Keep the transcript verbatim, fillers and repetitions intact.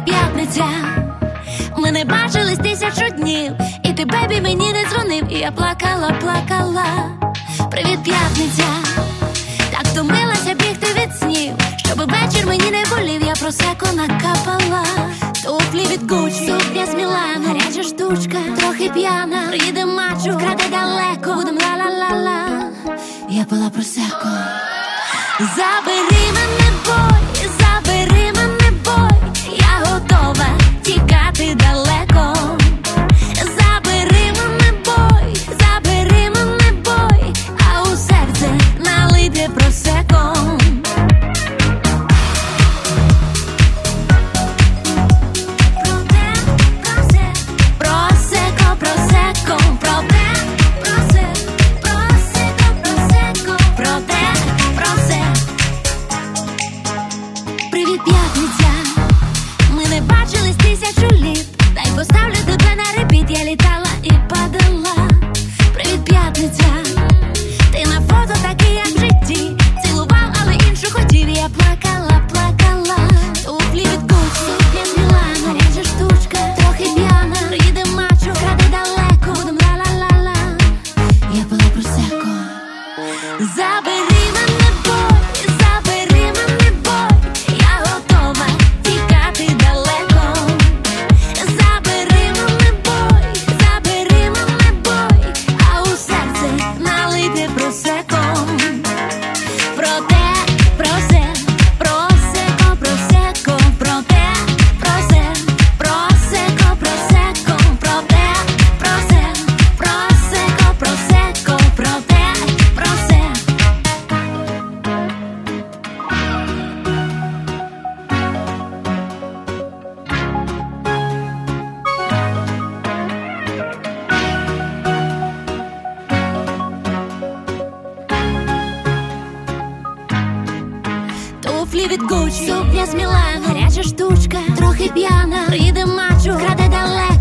П'ятниця, ми не бачились тисячу днів, і ти, бебі, мені не дзвонив, і я плакала, плакала. Привіт, п'ятниця, так втомилася бігти від снів, щоби вечір мені не болів, я просеко накапала. Туфлі від Гуччі, сукня з Мілану, гаряча штучка, трохи п'яна. Приїде мачо, вкраде далеко, будем ла-ла-ла-ла. Я пила просеко. Забери мене, бой, забери мене, бой, я готова тікати далеко. Забери мене, бой, забери мене, бой, а у серце налийте просеко. П'ятниця, ми не бачились тисячу літ, дай поставлю тебе на репіт, я літала і падала. Привіт, п'ятниця, ти на фото такий, як в житті, цілував, але іншу хотів, я плакала, плакала. Туфлі від Гуччі, сукня з Мілану, гаряча штучка, трохи п'яна. Приїде мачо, вкраде далеко, будем ла-ла-ла-ла. Я пила просеко. Забери мене, бой, забери мене, бой, я готова тікати далеко. Забери мене, бой, забери мене, бой, а у серце налийте просеко. Проте, просе, просеко, просеко, проте, просе, просеко, просеко, проте, просе, просеко, просеко, проте, просе. Туфлі від Гуччі, сукня з Мілану, гаряча штучка, трохи п'яна. Приїде мачо, вкраде далеко.